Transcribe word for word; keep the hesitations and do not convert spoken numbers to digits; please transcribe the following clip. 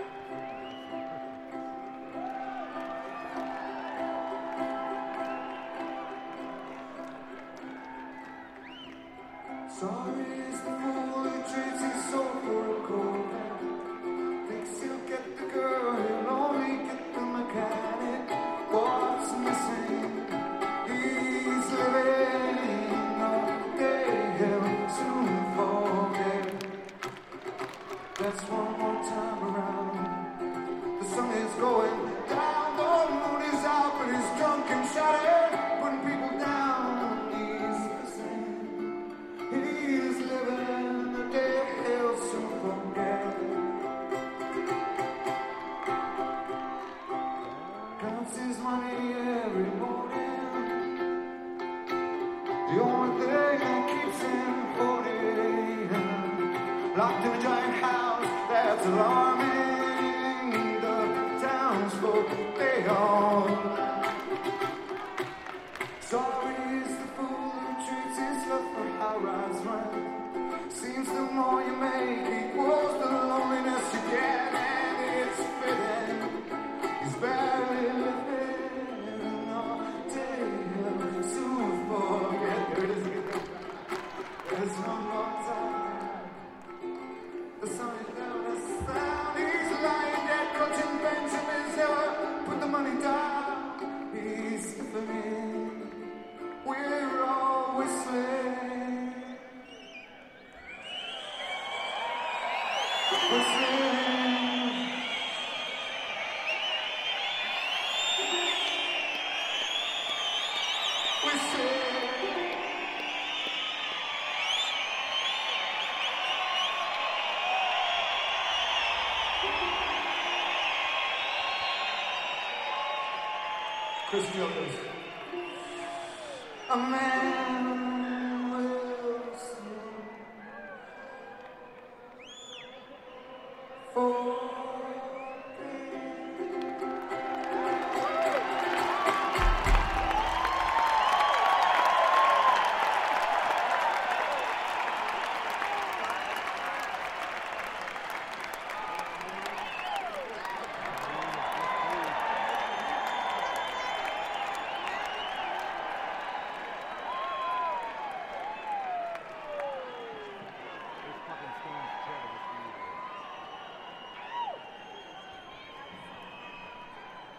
Sorry is the fool who trades his soul for a cold hand. Thinks he'll get the girl, he'll only get the mechanic. What's missing? He's living a day he'll soon forget. That's one more time around. The sun is going down, the moon is out, but he's drunk and shattered, putting people down. He's missing. He's living a day he'll soon forget. Counts his money every morning. The only thing that keeps him holding. Locked in a giant house that's alarming the townsfolk. They all sorry is the fool who treats his love for high-rise rent. Seems the more you make equals the loneliness you get, and it's fitting. He's barely living all day he'll soon forget. There it is again. There's one more time. The sun is down, the sound. He's lying dead, clutching Benjamin's ever put the money down. He's sniffing. We're all whistling, whistling. Whistling. Chris Jones. A man will sing for